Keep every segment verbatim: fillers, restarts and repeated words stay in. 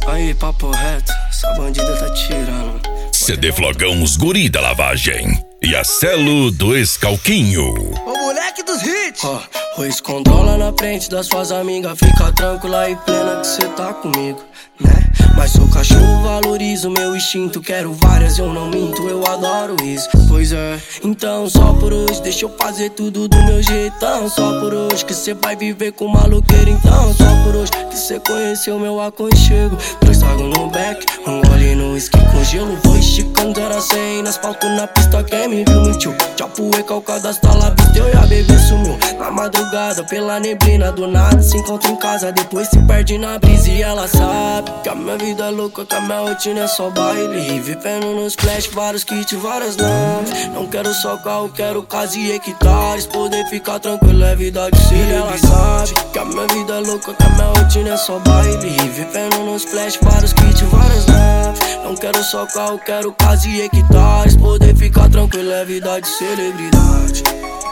Aí, papo reto, essa bandida tá tirando. C D Flogão, os guri da lavagem e a Celo do Escalquinho. O moleque dos hits. Ó, oh, controla na frente das suas amigas. Fica tranquila e plena que cê tá comigo, né? Mas sou cachorro, valorizo meu instinto. Quero várias, eu não minto, eu adoro isso. Pois é, então só por hoje deixa eu fazer tudo do meu jeitão. Só por hoje que cê vai viver com maloqueiro. Então só por hoje que cê conheceu meu aconchego. Dois tragos no back, um gole no whisky com gelo. Vou esticando zero a cem nas asfalto na pista. Quem me viu mentiu, chapuei calcada hasta lá vista. Eu e a bebê sumiu na madrugada pela neblina. Do nada se encontra em casa, depois se perde na brisa. E ela sabe que a minha vida é louca, que a minha rotina é só baile. Vivendo nos flash, vários kits, várias naves. Não quero só carro, quero casa e hectares. Poder ficar tranquilo é vida de ser. Ela sabe que a minha vida é louca, que a minha rotina é só baile. Vivendo nos flash, vários kits, várias naves. Não quero só carro, quero casa e hectares. Poder ficar tranquilo é vida de celebridade.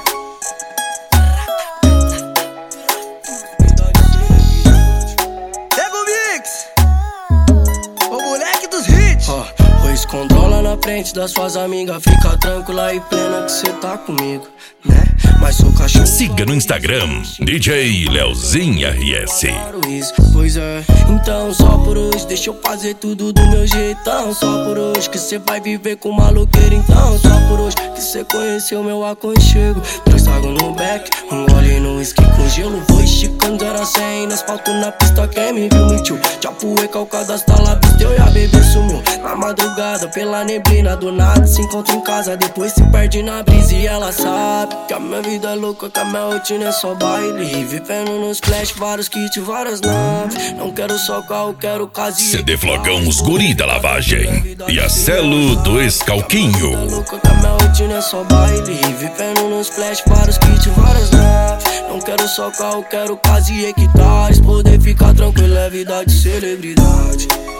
Controla na frente das suas amigas. Fica tranquila e plena que cê tá comigo, né? Mas sou cachorro. Siga no Instagram D J Leozinho R S. Pois é, então só por hoje deixa eu fazer tudo do meu jeitão. Só por hoje que cê vai viver com maloqueiro. Então só por hoje que cê conheceu meu aconchego. Dois tragos no back, um gole no whisky com gelo. Vou esticando zero a cem nas asfalto na pista. Quem me viu mentiu, chapuei calcada hasta lá vista. Eu e a bebê sumiu na madrugada pela neblina. Do nada se encontra em casa, depois se perde na brisa. E ela sabe que a minha vida é louca, que a minha rotina é só baile. Vivendo nos flash, vários kits, várias naves. Não quero só carro, quero casa e C D Flogão, os guri da lavagem e a Celo do Escalquinho. Louca, que a minha rotina é só baile. Vivendo nos flash, vários kits, várias naves. Não quero só carro, quero casa e hectares. Poder ficar tranquilo é vida de celebridade.